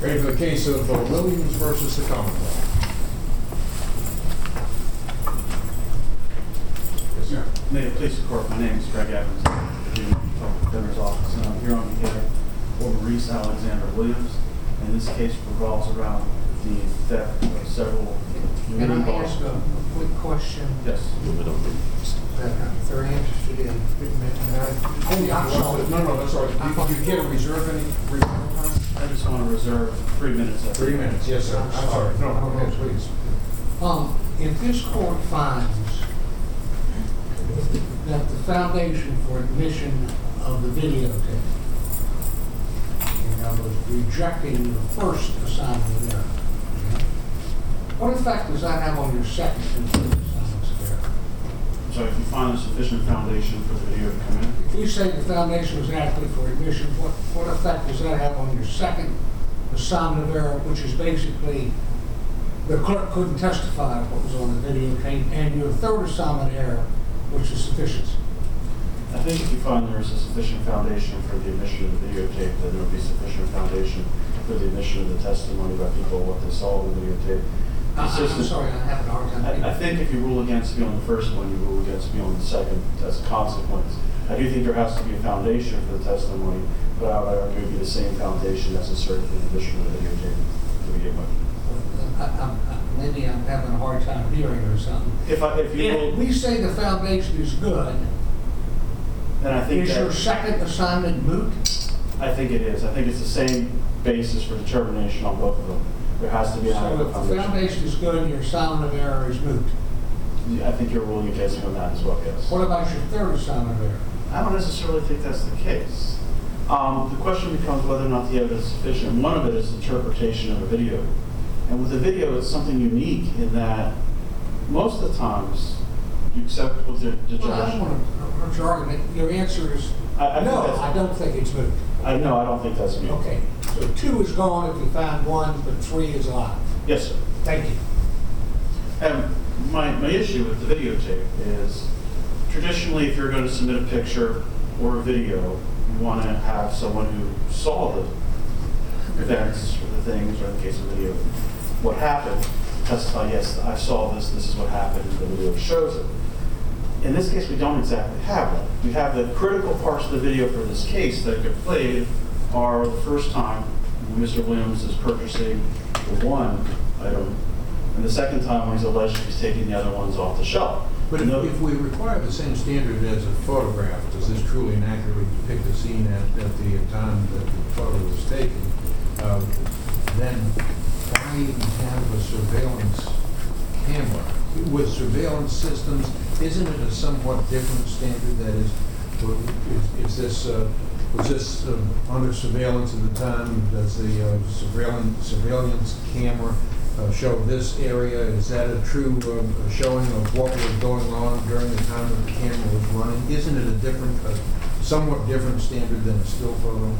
Ready for the case of Williams versus the Commonwealth. Yes, sir. May it please the court, my name is Greg Evans, I'm the Virginia Public Defender's Office, and I'm here on behalf of Maurice Alexander Williams. And this case revolves around the theft of several Can I bars. ask a quick question Yes. that I'm very interested in? I'm sorry. No, that's all right. Do you care to reserve any rebuttal time? I just want to reserve 3 minutes. 3 minutes, yes, sir. I'm sorry. No, go ahead, please. If this court finds that the foundation for admission of the videotape, in other words, rejecting the first assignment of error, what effect does that have on your second and third assignments of error? So if you find a sufficient foundation for the video to come in, If you say the foundation was adequate for admission, what effect does that have on your second assignment of error, which is basically the clerk couldn't testify what was on the videotape, and your third assignment error, which is sufficiency? I think if you find there is a sufficient foundation for the admission of the videotape, then there will be sufficient foundation for the admission of the testimony by people, what they saw on the videotape. I'm sorry, I'm having a hard time. I think if you rule against me on the first one, you rule against me on the second as a consequence. I do think there has to be a foundation for the testimony, but I would argue it would be the same foundation necessary for the admission of the videotape to begin with. Maybe I'm having a hard time hearing or something. If you If rule, we say the foundation is good, then I think is your second assignment moot? I think it is. I think it's the same basis for determination on both of them. There has to be an So adequate if the foundation. foundation is good and your assignment of error is moot, I think you're ruling against me on that as well, yes. what about your third assignment of error? I don't necessarily think that's the case. The question becomes whether or not the evidence is sufficient. One of it is interpretation of a video. And with a video, it's something unique in that most of the times you accept what the judge... Well, I don't want to hurt your argument. Your answer is, I think no, that's- I don't think it's moot. I don't think that's me. Okay, so 2 is gone if you find 1, but 3 is alive. Yes, sir. Thank you. And my issue with the videotape is traditionally if you're going to submit a picture or a video, you want to have someone who saw the events or the things, or in the case of video, what happened, testify, yes, I saw this, this is what happened, and the video shows it. In this case, we don't exactly have that. We have the critical parts of the video for this case that get played are the first time when Mr. Williams is purchasing the one item, and the second time when he's alleged he's taking the other ones off the shelf. But if we require the same standard as a photograph, does this truly and accurately depict the scene at the time that the photo was taken, then why even have a surveillance camera? With surveillance systems, isn't it a somewhat different standard? That is was this under surveillance at the time? Does the surveillance camera show this area? Is that a true showing of what was going on during the time that the camera was running? Isn't it a different, somewhat different standard than a still photo?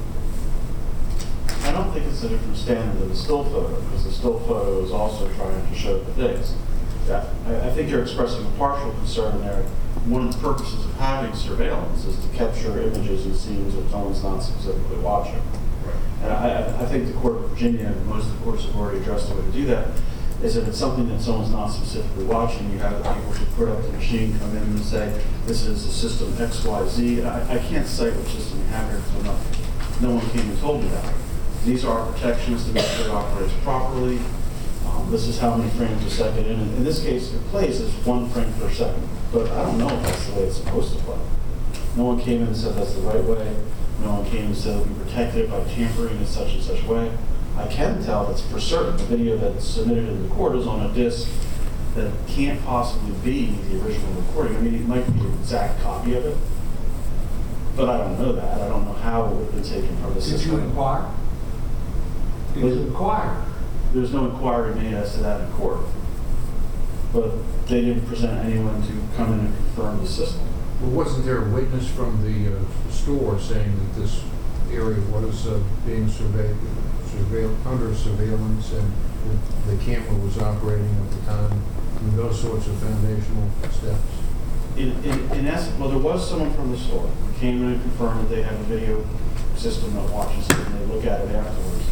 I don't think it's a different standard than the still photo, because the still photo is also trying to show the things. Yeah, I think you're expressing a partial concern there. One of the purposes of having surveillance is to capture images and scenes that someone's not specifically watching. Right. And I think the Court of Virginia and most of the courts have already addressed the way to do that, is that it's something that someone's not specifically watching. You have the people who put up the machine come in and say, this is a system XYZ. I can't cite which system you have here because no one came and told me that. These are protections to make sure it operates properly. This is how many frames a second. And in this case, it plays as 1 frame per second. But I don't know if that's the way it's supposed to play. No one came in and said that's the right way. No one came and said we protected it by tampering in such and such way. I can tell that's for certain. The video that's submitted in the court is on a disc that can't possibly be the original recording. I mean, it might be an exact copy of it, but I don't know that. I don't know how it would have been taken from the Did system. you inquire? Did you inquire? There's no inquiry made as to that in court, but they didn't present anyone to come in and confirm the system. Well, wasn't there a witness from the store saying that this area was being under surveillance and the camera was operating at the time? I mean, those sorts of foundational steps. In essence, well, there was someone from the store who came in and confirmed that they have a video system that watches it and they look at it afterwards. I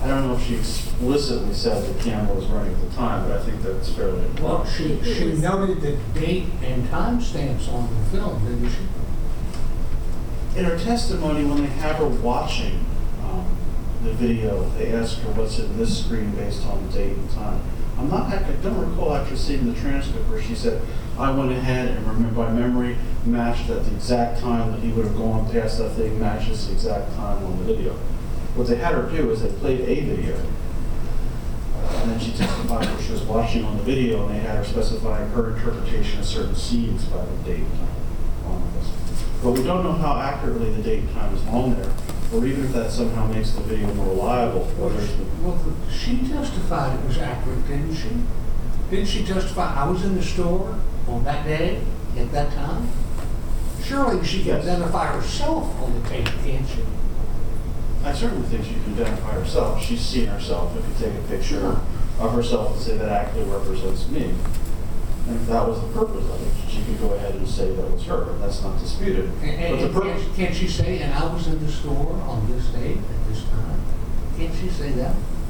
I don't know if she explicitly said the camera was running at the time, but I think that's fairly Well, implied. she noted the date and time stamps on the film, didn't she? In her testimony, when they have her watching the video, they ask her what's in this screen based on the date and time. I don't recall actually seeing the transcript where she said, I went ahead and remember by memory matched at the exact time that he would have gone past that thing matches the exact time on the video. What they had her do is they played a video, and then she testified where she was watching on the video, and they had her specifying her interpretation of certain scenes by the date and time on this. But we don't know how accurately the date and time is on there, or even if that somehow makes the video more reliable. Whether it's the- Well, she testified it was accurate, didn't she? Didn't she testify, I was in the store on that day, at that time? Surely she can Yes. identify herself on the tape, can't she? I certainly think she can identify herself. She's seen herself. If you take a picture of herself and say that accurately represents me, and if that was the purpose of it, she could go ahead and say that was her. That's not disputed. But the purpose, Can't she say, and I was in the store on this date at this time? Can't she say that?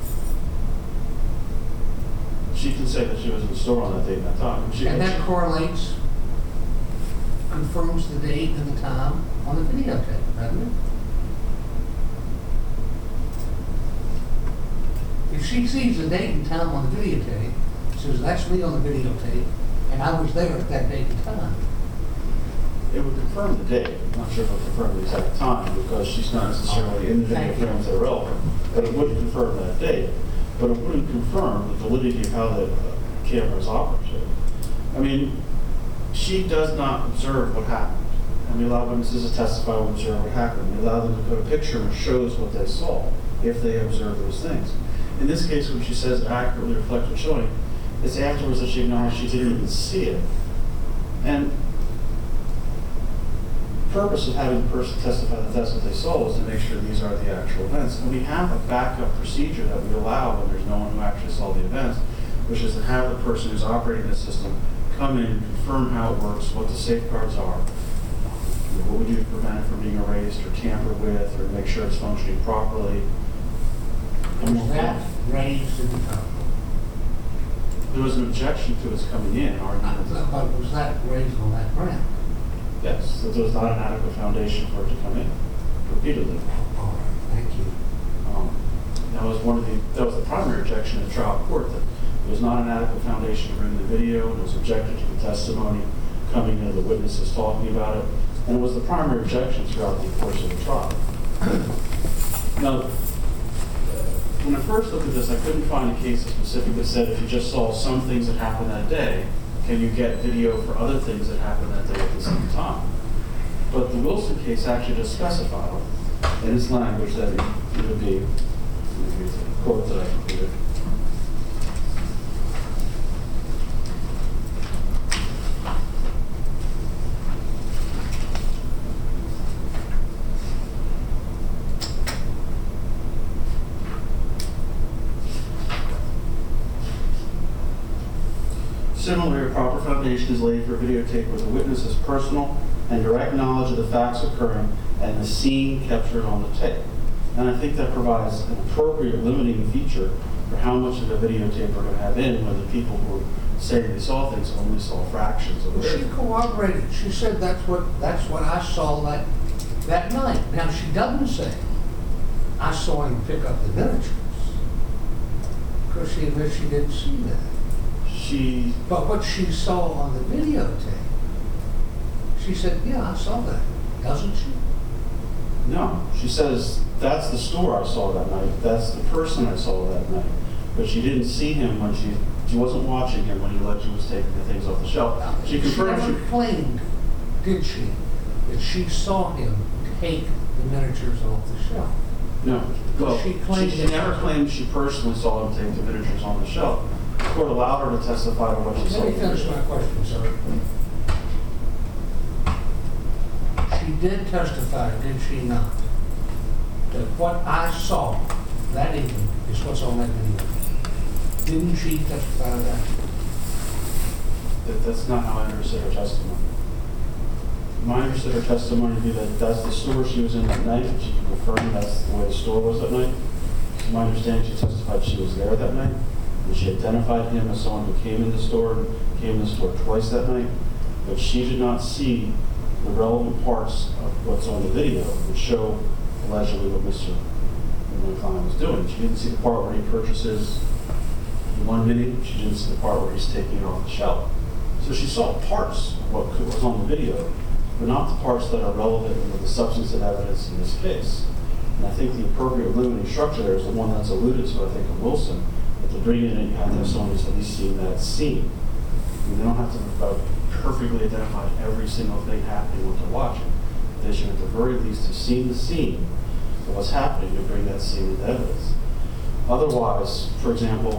she can say that she was in the store on that date and that time. And that correlates, confirms the date and the time on the videotape, doesn't it? If she sees the date and time on the videotape, says that's me on the videotape, and I was there at that date and time. It would confirm the date. I'm not sure if it would confirm the exact time because she's not necessarily in the video Thank you. frames that are relevant. But it would confirm that date. But it wouldn't confirm the validity of how the camera is operated. I mean, she does not observe what happened. And we allow witnesses to testify and observe what happened. We allow them to put a picture which shows what they saw if they observe those things. In this case, when she says accurately reflected showing, it's afterwards that she acknowledged she didn't even see it. And the purpose of having the person testify that that's what they saw was to make sure these are the actual events. And we have a backup procedure that we allow when there's no one who actually saw the events, which is to have the person who's operating the system come in and confirm how it works, what the safeguards are, what we do to prevent it from being erased or tampered with, or make sure it's functioning properly. And Was that raised in the time? there was an objection to us coming in, arguing that, But was that raised on that ground? yes, that there was not an adequate foundation for it to come in repeatedly. All right, thank you. That was the primary objection in the trial court, that there was not an adequate foundation to bring the video, and it was objected to the testimony coming in, the witnesses talking about it, and it was the primary objection throughout the course of the trial. Now, when I first looked at this, I couldn't find a case that specifically said if you just saw some things that happened that day, can you get video for other things that happened that day at the same time? But the Wilson case actually just specified in its language that it would be, let me read the quote that I completed. Similarly, a proper foundation is laid for a videotape where the witness has personal and direct knowledge of the facts occurring and the scene captured on the tape. And I think that provides an appropriate limiting feature for how much of a videotape we're going to have in when the people who say they saw things only saw fractions of She it. corroborated. She said that's what I saw that night. Now, she doesn't say, I saw him pick up the miniatures. Because she admits she didn't see that. But what she saw on the videotape, she said, yeah, I saw that. Doesn't she? No, she says, that's the store I saw that night. That's the person I saw that night. But she didn't see him when she wasn't watching him when he allegedly was taking the things off the shelf. She confirmed never claimed, did she, that she saw him take the miniatures off the shelf? No. Well, She claimed she it. never claimed she personally saw him take the miniatures on the shelf. The court allowed her to testify to what she saw. Let me finish my question, sir. She did testify, did she not, that what I saw that evening is what's on that video? Didn't she testify to that? That's not how I understood her testimony. My understood her testimony to be that that's the store she was in that night. She can confirm that's the way the store was that night. my understanding, she testified she was there that night, and she identified him as someone who came in the store, and came in the store twice that night, but she did not see the relevant parts of what's on the video, which show allegedly what Mr. McCline was doing. She didn't see the part where he purchases one mini. She didn't see the part where he's taking it off the shelf. So she saw parts of what was on the video, but not the parts that are relevant with the substance of evidence in this case. And I think the appropriate limiting structure there is the one that's alluded to, I think, in Wilson, that to bring in it, you have to have someone who's at least seen that scene. I mean, they don't have to perfectly identify every single thing happening when they're watching. They should, at the very least, have seen the scene of what's happening to bring that scene into evidence. Otherwise, for example,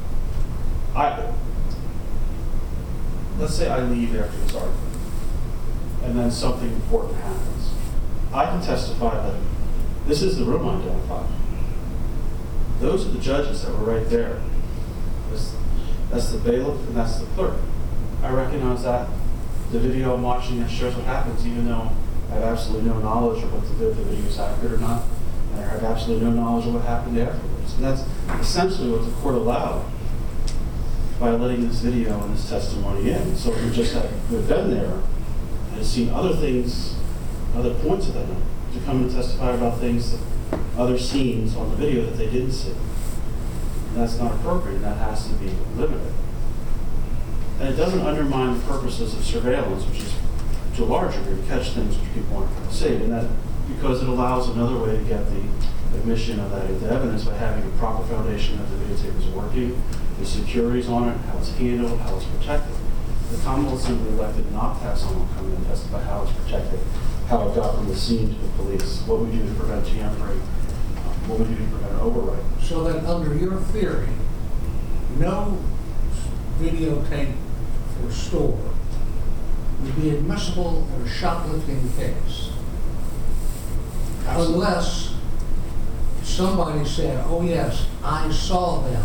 let's say I leave after this argument, and then something important happens. I can testify that this is the room I identified. Those are the judges that were right there. That's the bailiff and that's the clerk. I recognize that. The video I'm watching that shows what happens, even though I have absolutely no knowledge of what the video is accurate or not, and I have absolutely no knowledge of what happened afterwards. And that's essentially what the court allowed by letting this video and this testimony in. So if we just had been there and seen other things, other points of that, to come and testify about things, other scenes on the video that they didn't see. And that's not appropriate, and that has to be limited. And it doesn't undermine the purposes of surveillance, which is to a large degree to catch things which people aren't seeing, and that because it allows another way to get the admission of that into evidence by having a proper foundation that the videotape is working, the securities on it, how it's handled, how it's protected. The Commonwealth simply elected not to have someone come in and testify how it's protected, how it got from the scene to the police, what we do to prevent tampering, what we do to prevent overwriting. So that under your theory, no videotape for store would be admissible in a shoplifting case. Absolutely. Unless somebody said, oh yes, I saw them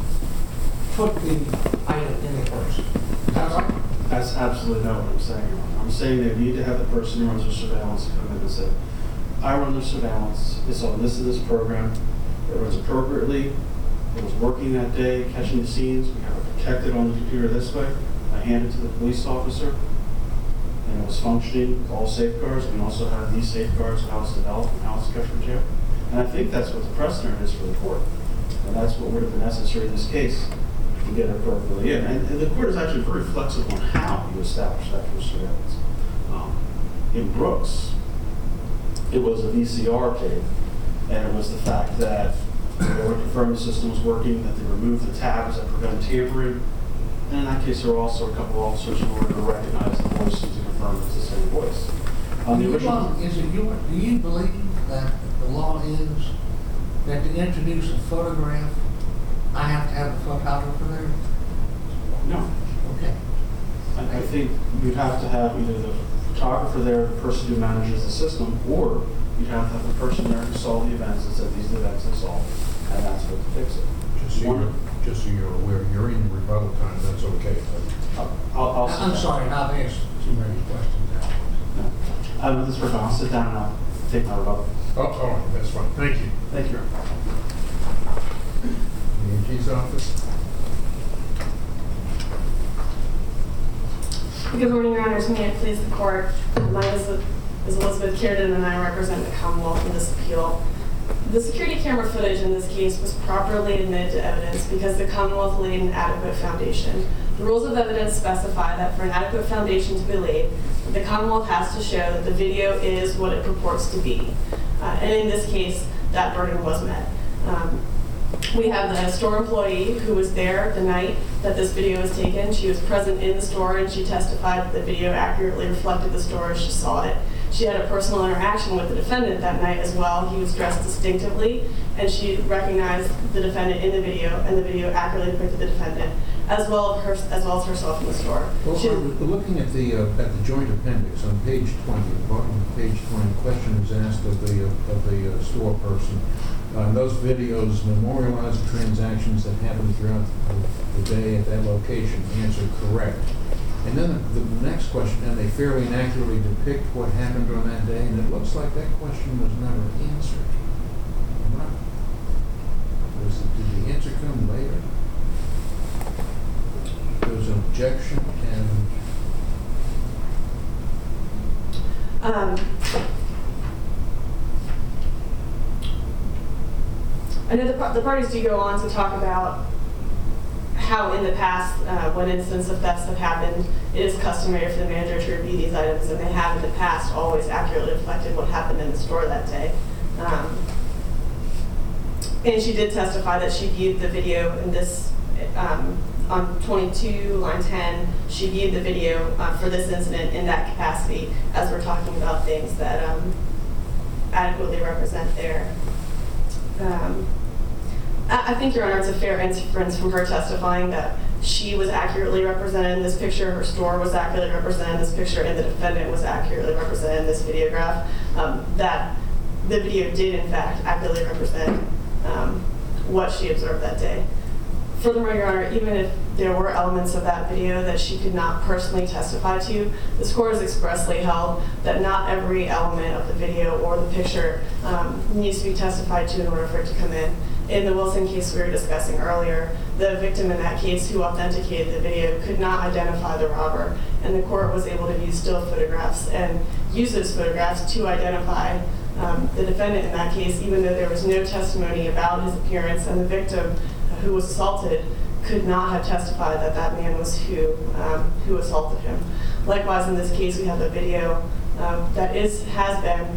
put the item in the purse. That's right. That's absolutely not what I'm saying. I'm saying they need to have the person who runs the surveillance come in and say, I run the surveillance, it's on this and this program, it runs appropriately, it was working that day, catching the scenes, we have it protected on the computer this way, I hand it to the police officer, and it was functioning with all safeguards, and we also have these safeguards of how it's developed and how it's kept from jail. And I think that's what the precedent is for the court. And that's what would have been necessary in this case to get it appropriately in. And the court is actually very flexible on how you establish that for surveillance. In Brooks, it was a VCR tape, and it was the fact that they were confirming the system was working, that they removed the tabs that prevent tampering. And in that case, there were also a couple of officers who were to recognize the voice to confirm it's the same voice. On the original, Do you believe that the law is that to introduce a photograph, I have to have a photographer there? no. Okay. I think you'd have to have either the photographer there, the person who manages the system, or you'd have to have the person there who saw the events and said these are the events I saw, and that's what to fix it. Just so you're aware, you're in rebuttal time, that's okay. I'm sorry, I've asked too many questions now. I know this person, I'll sit down and I'll take my rebuttal. Oh, all right, that's fine, thank you. Thank you. The AG's office? Good morning, Your Honors. May it please the court. My name is Elizabeth Kierden, and I represent the Commonwealth in this appeal. The security camera footage in this case was properly admitted to evidence because the Commonwealth laid an adequate foundation. The rules of evidence specify that for an adequate foundation to be laid, the Commonwealth has to show that the video is what it purports to be. And in this case, that burden was met. We have the store employee who was there the night that this video was taken. She was present in the store and she testified that the video accurately reflected the store as she saw it. She had a personal interaction with the defendant that night as well. He was dressed distinctively and she recognized the defendant in the video, and the video accurately depicted the defendant as well as herself in the store. Well, looking at the joint appendix on page 20, bottom of page 20, question is asked of the store person. Those videos memorialize the transactions that happened throughout the day at that location. Answer, correct. And then the next question, and they fairly and accurately depict what happened on that day, and it looks like that question was never answered. I know the parties do go on to talk about how in the past, when instances of thefts have happened, it is customary for the manager to review these items, and they have in the past always accurately reflected what happened in the store that day. And she did testify that she viewed the video in this, on 22, line 10, she viewed the video for this incident in that capacity, as we're talking about things that adequately represent their I think, Your Honor, it's a fair inference from her testifying that she was accurately represented in this picture, her store was accurately represented in this picture, and the defendant was accurately represented in this videograph, that the video did, in fact, accurately represent what she observed that day. Furthermore, Your Honor, even if there were elements of that video that she could not personally testify to, this court has expressly held that not every element of the video or the picture needs to be testified to in order for it to come in. In the Wilson case we were discussing earlier, the victim in that case who authenticated the video could not identify the robber, and the court was able to use still photographs and use those photographs to identify the defendant in that case, even though there was no testimony about his appearance, and the victim who was assaulted could not have testified that that man was who assaulted him. Likewise, in this case, we have a video that has been.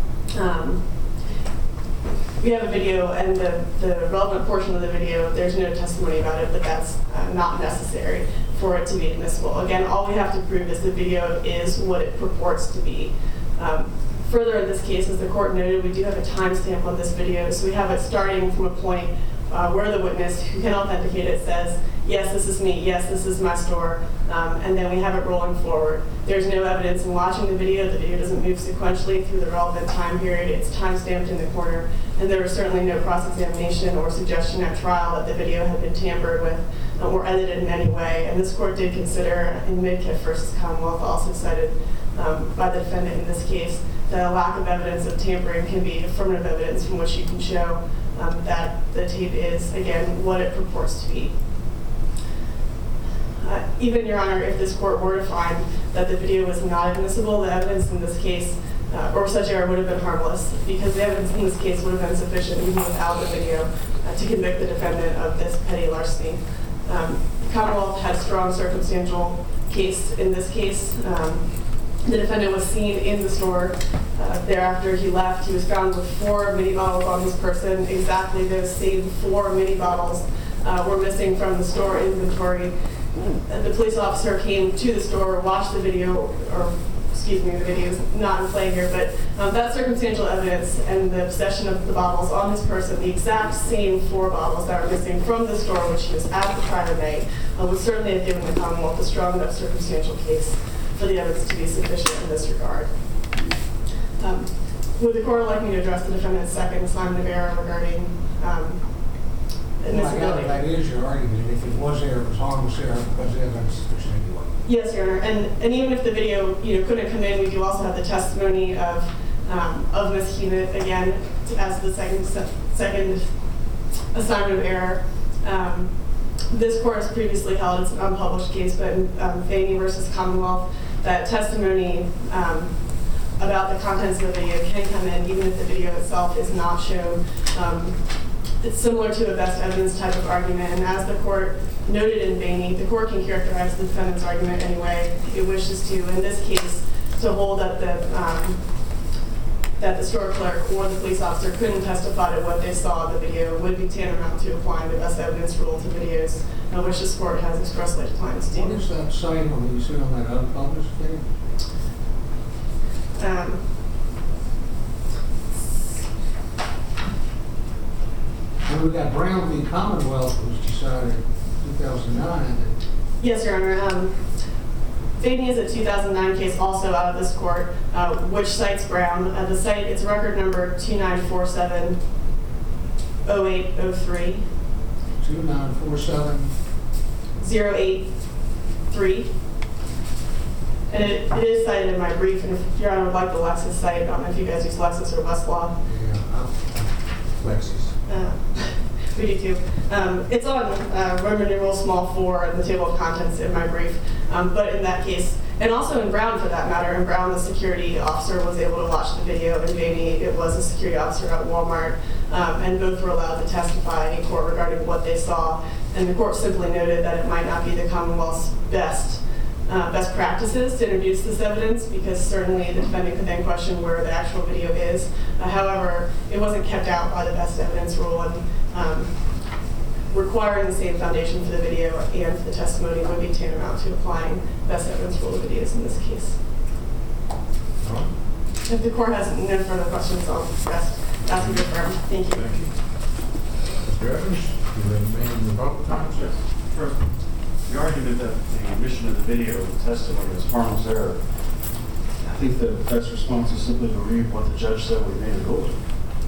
We have a video, and the relevant portion of the video, there's no testimony about it, but that's not necessary for it to be admissible. Again, all we have to prove is the video is what it purports to be. Further, in this case, as the court noted, we do have a timestamp on this video, so we have it starting from a point where the witness who can authenticate it says, yes, this is me, yes, this is my store, and then we have it rolling forward. There's no evidence in watching the video doesn't move sequentially through the relevant time period, it's time-stamped in the corner, and there was certainly no cross-examination or suggestion at trial that the video had been tampered with or edited in any way, and this court did consider in Midkiff versus Commonwealth, also cited by the defendant in this case, that a lack of evidence of tampering can be affirmative evidence from which you can show that the tape is, again, what it purports to be. Even, Your Honor, if this court were to find that the video was not admissible, the evidence in this case, or such error, would have been harmless, because the evidence in this case would have been sufficient, even without the video, to convict the defendant of this petty larceny. Commonwealth had strong circumstantial case in this case. The defendant was seen in the store. Thereafter, he left. He was found with 4 mini bottles on his person. Exactly those same 4 mini bottles were missing from the store inventory. The police officer came to the store, watched the video, or excuse me, the video is not in play here, but that circumstantial evidence and the possession of the bottles on his person, the exact same 4 bottles that were missing from the store which he was at the trial of May, would certainly have given the Commonwealth a strong enough circumstantial case for the evidence to be sufficient in this regard. Would the court like me to address the defendant's second assignment of error regarding admissibility? That is your argument. If it was error, it was harmless error because the evidence is sufficient anyway. Yes, Your Honor. And even if the video couldn't come in, we do also have the testimony of Ms. Hewitt, again, as the second assignment of error. This court has previously held, it's an unpublished case, but in Vaney versus Commonwealth, that testimony about the contents of the video can come in even if the video itself is not shown. It's similar to a best evidence type of argument, and as the court noted in Vaney, the court can characterize the defendant's argument any way it wishes to. In this case, to hold that the store clerk or the police officer couldn't testify to what they saw in the video would be tantamount to applying the best evidence rule to videos, which this court has expressly declined to do. What is that site on you see on that unpublished video? And we got Brown v. Commonwealth, which was decided in 2009. Yes, Your Honor. Vaney is a 2009 case also out of this court, which cites Brown. The site, it's record number 2947-0803. 2947. 083. And it is cited in my brief, and if Your Honor would like the Lexis site, I don't know if you guys use Lexis or Westlaw. Yeah, Lexis. We do too. It's on Roman numeral small 4 in the table of contents in my brief. But in that case, and also in Brown for that matter, in Brown the security officer was able to watch the video. In Vaney, it was a security officer at Walmart and both were allowed to testify in court regarding what they saw. And the court simply noted that it might not be the Commonwealth's best practices to introduce this evidence, because certainly the defendant could then question where the actual video is. However, it wasn't kept out by the best evidence rule, and requiring the same foundation for the video and for the testimony would be tantamount to applying best evidence rule of videos in this case. All right. If the court has no further questions, I'll ask you to affirm. Thank you. Thank you. Mr. Evans, you remain rebuttal time, sir. First, the argument that the omission of the video of the testimony is harmless error, I think the best response is simply to read what the judge said when he made a ruling.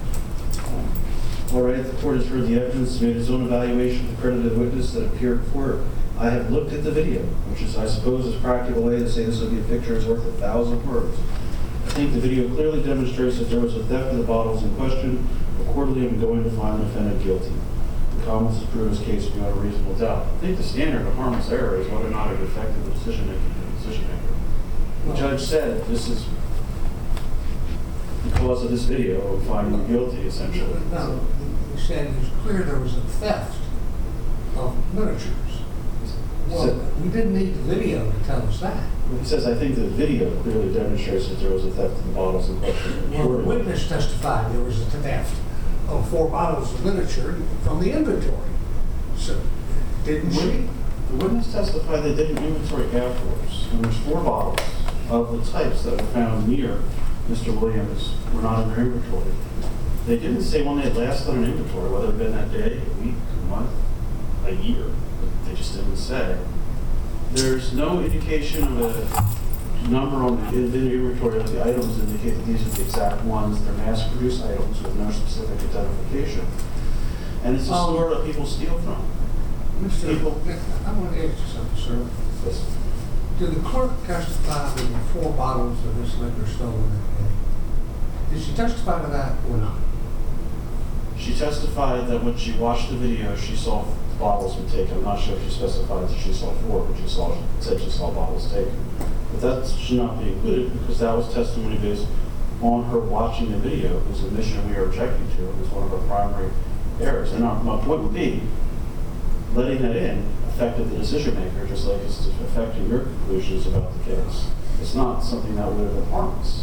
All right, the court has heard the evidence, made its own evaluation of the credited witness that appeared before it. I have looked at the video, which is, I suppose, is a practical way to say this would be a picture is worth 1,000 words. I think the video clearly demonstrates that there was a theft of the bottles in question. Accordingly, I'm going to find the defendant guilty. The Commonwealth has proved his case beyond a reasonable doubt. I think the standard of harmless error is whether or not it affected the decision maker. The judge said this is because of this video, I'm finding him guilty, essentially. No, he said it was clear there was a theft of miniatures. Well, we didn't need the video to tell us that. He says, I think the video clearly demonstrates that there was a theft of the bottles in question. Well, the witness testified there was a theft of 4 bottles of miniature from the inventory. So, didn't she? The witness testified they did an inventory afterwards, and there's 4 bottles of the types that were found near Mr. Williams were not in their inventory. They didn't say when they had last done an inventory, whether it had been that day, a week, a month, a year. They just didn't say. There's no indication of a number on the inventory of the items indicate that these are the exact ones. They're mass-produced items with no specific identification. And it's a store that people steal from. Mr. I want to ask you something, sir. Yes. Did the clerk testify there were 4 bottles of this liquor stolen that day? Did she testify to that or not? She testified that when she watched the video, she saw bottles were taken. I'm not sure if she specified that she saw 4, but she said she saw bottles taken. But that should not be included because that was testimony based on her watching the video. It was a mission we are objecting to. It was one of our primary errors. And my point would be, letting that in affected the decision maker, just like it's affecting your conclusions about the case. It's not something that would have been harmless.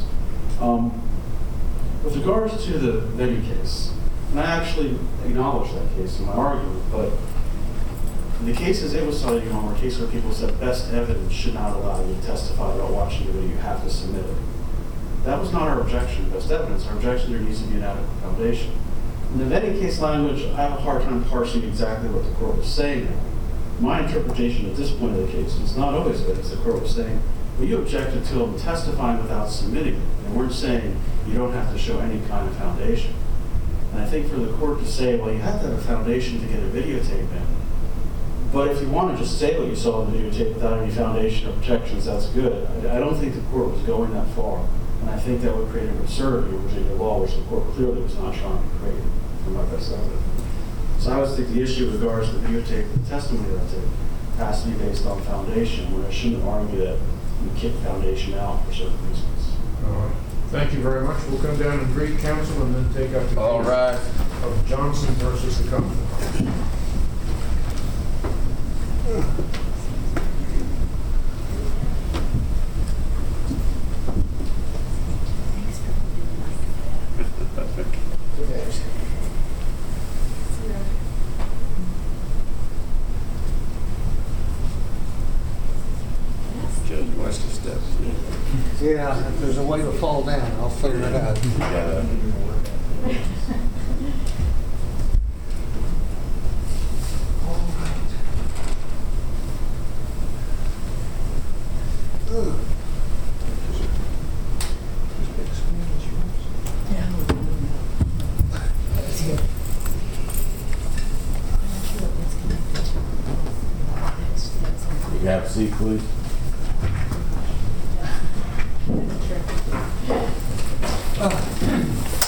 With regards to the venue case, and I actually acknowledge that case in my argument, but in the cases it was citing on were cases where people said best evidence should not allow you to testify about watching the video, you have to submit it. That was not our objection to best evidence. Our objection there needs to be an adequate foundation. In the venue case language, I have a hard time parsing exactly what the court was saying there. My interpretation at this point of the case is not always good, as the court was saying, well, you objected to them testifying without submitting it. They weren't saying you don't have to show any kind of foundation. And I think for the court to say, well, you have to have a foundation to get a videotape in. But if you want to just say what you saw in the videotape without any foundation or protections, that's good. I don't think the court was going that far. And I think that would create an absurdity in Virginia law, which the court clearly was not trying to create from my best evidence. So I always think the issue with regards to the videotape, the testimony that I take, has to be based on foundation, where I shouldn't argue that you kick foundation out for certain reasons. All right. Thank you very much. We'll come down and greet counsel and then take up the case of Johnson versus the Commonwealth. Judge wants to step. Yeah, if there's a way to fall down, I'll figure it out. You have a seat, please.